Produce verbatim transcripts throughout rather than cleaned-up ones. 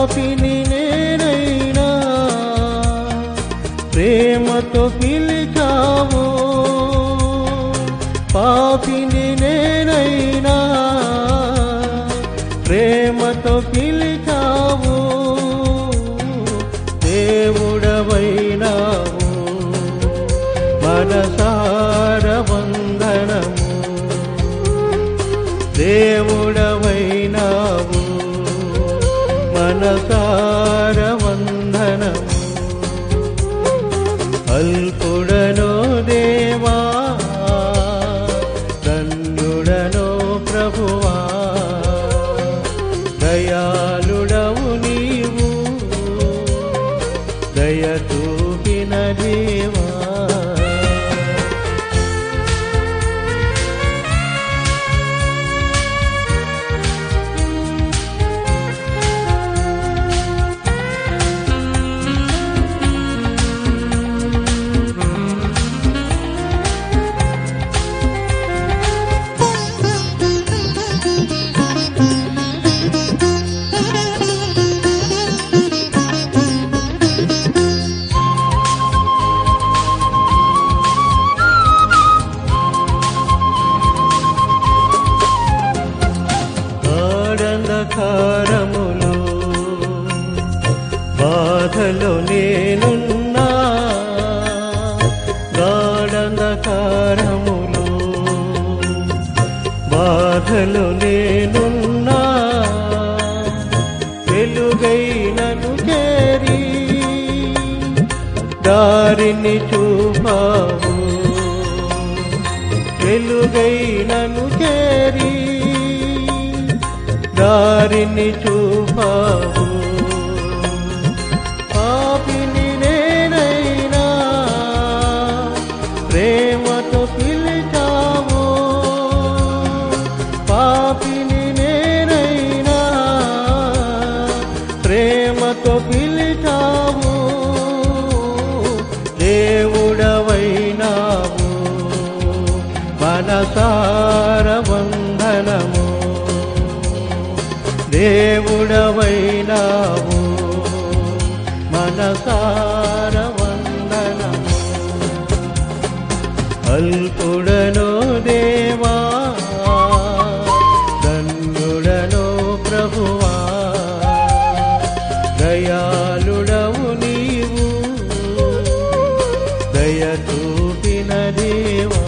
పాపిని నేనైనా ప్రేమతో పిలిచావు, పాపిని నేనైనా ప్రేమతో పిలిచావు, దేవుడవైనావు మనసార వందనము, దేవుడవైనావు మనసార వందనము. అల్పుడనో దేవా ధన్యుడనో ప్రభువా, దయాళుడవు నీవు దయ చూపిన దేవా. గాఢంధకారములో బాధలో నేనున్నా, గాఢంధకారములో బాధలో నేనున్నా, వెలుగై నన్ను చేరి దారిని చూపావు, వెలుగై నన్ను చేరి దారిని చూపావు, పాపిని నేనైనా ప్రేమతో పిలిచావు, పాపిని నేనైనా ప్రేమతో పిలిచావు, దేవుడవైనావు మనసార వందనము, దేవుడవైనావు మనసార వందనము. అల్పుడనో దేవా ధన్యుడనో ప్రభువా, దయాళుడవు నీవు దయ చూపిన దేవా.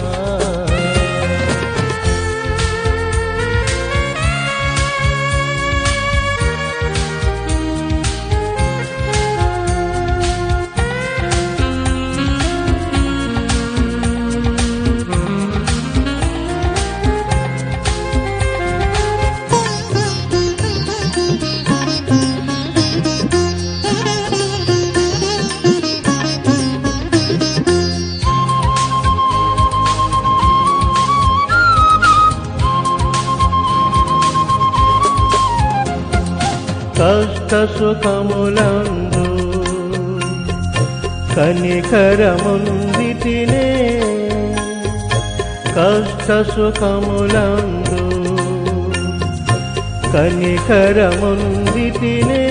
కష్ట సుఖములందు కనికరముందితినే, కష్ట సుఖములందు కనికరముందితినే,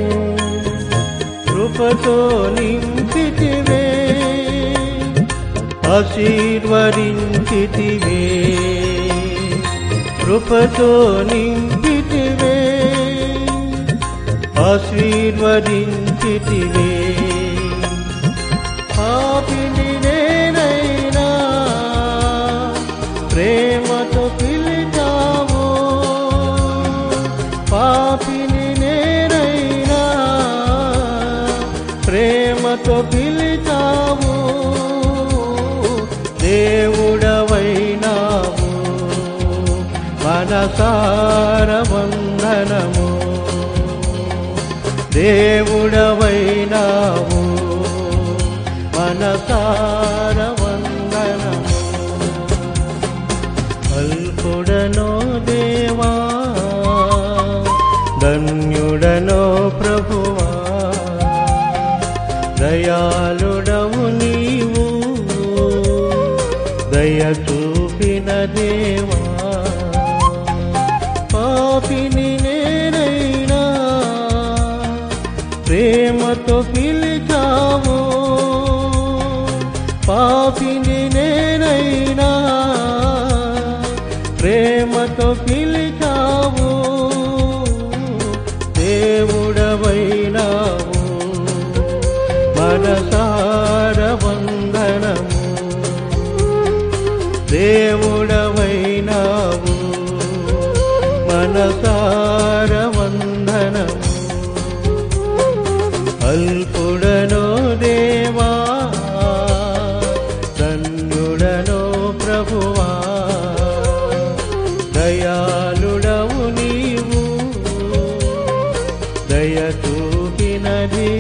కృపతో నింపితివే ఆశీర్వదించితివే, కృపతో నింపితివే ఆశీర్వదించితివే, పాపిని నేనైనా ప్రేమతో పిలిచావు, పాపిని నేనైనా ప్రేమతో పిలిచావు, దేవుడవైనావు మనసార వందనము, దేవుడవైనావు మనసార వందనము. అల్పుడనో దేవా ధన్యుడనో ప్రభువా, దయాళుడవు నీవు దయ చూపిన దేవా. పాపిని నేనైనా ప్రేమతో పిలిచావు, పాపిని నేనైనా ప్రేమతో పిలిచావు, దేవుడవైనావు, మనసార వందనము. దేవుడవైనావు, మనసార వందనము. అల్పుడనో దేవా, ధన్యుడనో ప్రభువా, దయాళుడవు నీవు, దయ చూపిన దేవా.